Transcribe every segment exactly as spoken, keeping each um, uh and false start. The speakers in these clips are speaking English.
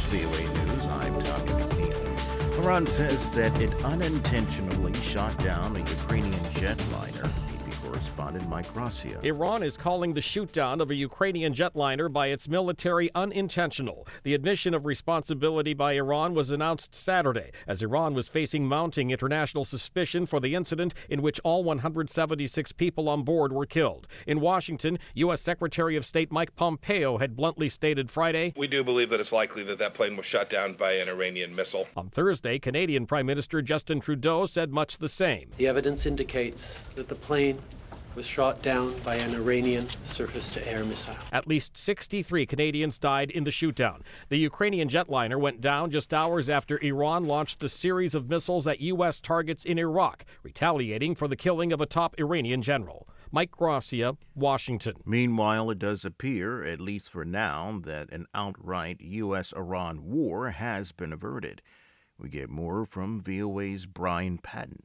V O A News. I'm Tommy McNeil. Iran says that it unintentionally shot down a Ukrainian jetliner. A P correspondent Mike Gracia. Iran is calling the shootdown of a Ukrainian jetliner by its military unintentional. The admission of responsibility by Iran was announced Saturday as Iran was facing mounting international suspicion for the incident in which all one hundred seventy-six people on board were killed. In Washington, U S. Secretary of State Mike Pompeo had bluntly stated Friday, "We do believe that it's likely that that plane was shot down by an Iranian missile." On Thursday, Canadian Prime Minister Justin Trudeau said much the same. The evidence indicates that the plane was shot down by an Iranian surface-to-air missile. At least sixty-three Canadians died in the shootdown. The Ukrainian jetliner went down just hours after Iran launched a series of missiles at U S targets in Iraq, retaliating for the killing of a top Iranian general. Mike Gracia, Washington. Meanwhile, it does appear, at least for now, that an outright U S Iran war has been averted. We get more from V O A's Brian Patton.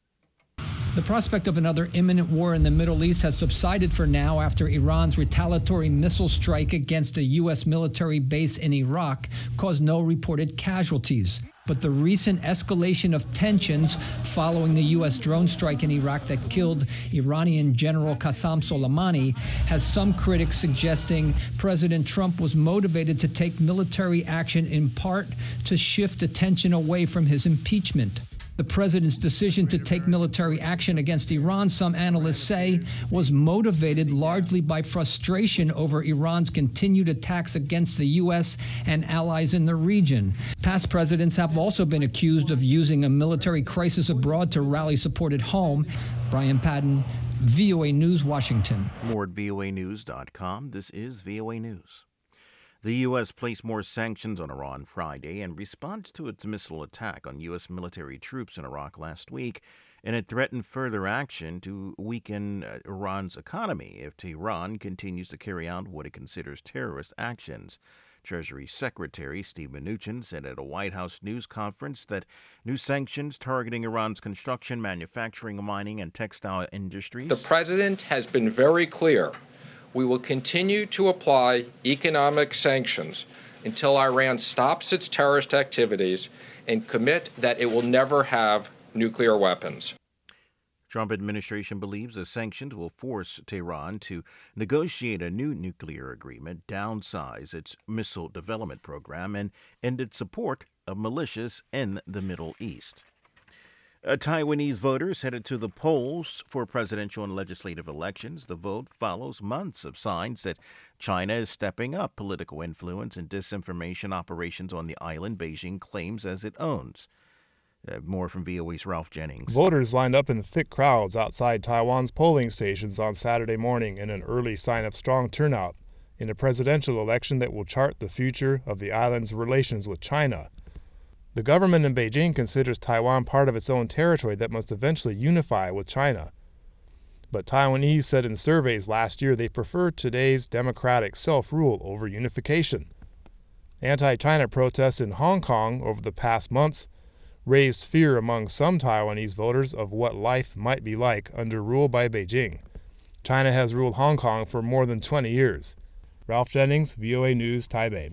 The prospect of another imminent war in the Middle East has subsided for now after Iran's retaliatory missile strike against a U S military base in Iraq caused no reported casualties. But the recent escalation of tensions following the U S drone strike in Iraq that killed Iranian General Qasem Soleimani has some critics suggesting President Trump was motivated to take military action in part to shift attention away from his impeachment. The president's decision to take military action against Iran, some analysts say, was motivated largely by frustration over Iran's continued attacks against the U S and allies in the region. Past presidents have also been accused of using a military crisis abroad to rally support at home. Brian Patton, V O A News, Washington. More at V O A news dot com. This is V O A News. The U S placed more sanctions on Iran Friday in response to its missile attack on U S military troops in Iraq last week, and it threatened further action to weaken uh, Iran's economy if Tehran continues to carry out what it considers terrorist actions. Treasury Secretary Steve Mnuchin said at a White House news conference that new sanctions targeting Iran's construction, manufacturing, mining, and textile industries. The president has been very clear. We will continue to apply economic sanctions until Iran stops its terrorist activities and commit that it will never have nuclear weapons. Trump administration believes the sanctions will force Tehran to negotiate a new nuclear agreement, downsize its missile development program, and end its support of militias in the Middle East. Uh, Taiwanese voters headed to the polls for presidential and legislative elections. The vote follows months of signs that China is stepping up political influence and disinformation operations on the island Beijing claims as it owns. Uh, more from V O A's Ralph Jennings. Voters lined up in thick crowds outside Taiwan's polling stations on Saturday morning in an early sign of strong turnout in a presidential election that will chart the future of the island's relations with China. The government in Beijing considers Taiwan part of its own territory that must eventually unify with China. But Taiwanese said in surveys last year they prefer today's democratic self-rule over unification. Anti-China protests in Hong Kong over the past months raised fear among some Taiwanese voters of what life might be like under rule by Beijing. China has ruled Hong Kong for more than twenty years. Ralph Jennings, V O A News, Taipei.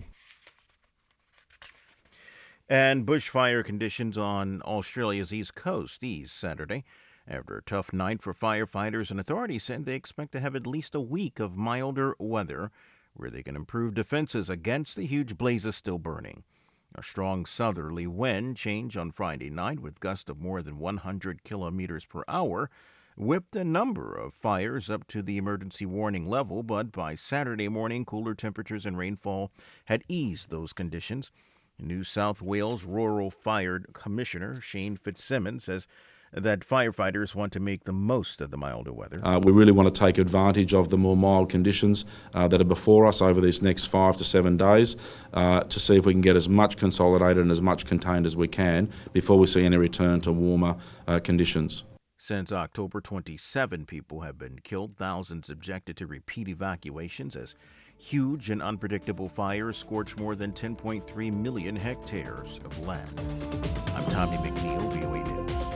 And bushfire conditions on Australia's east coast eased Saturday. After a tough night for firefighters, and authorities said they expect to have at least a week of milder weather where they can improve defenses against the huge blazes still burning. A strong southerly wind change on Friday night with gusts of more than one hundred kilometers per hour whipped a number of fires up to the emergency warning level, but by Saturday morning, cooler temperatures and rainfall had eased those conditions. New South Wales Rural Fire Commissioner Shane Fitzsimmons says that firefighters want to make the most of the milder weather. Uh, we really want to take advantage of the more mild conditions uh, that are before us over these next five to seven days uh, to see if we can get as much consolidated and as much contained as we can before we see any return to warmer uh, conditions. Since October, twenty-seven people have been killed, thousands subjected to repeat evacuations as huge and unpredictable fires scorch more than ten point three million hectares of land. I'm Tommy McNeil, V O A News.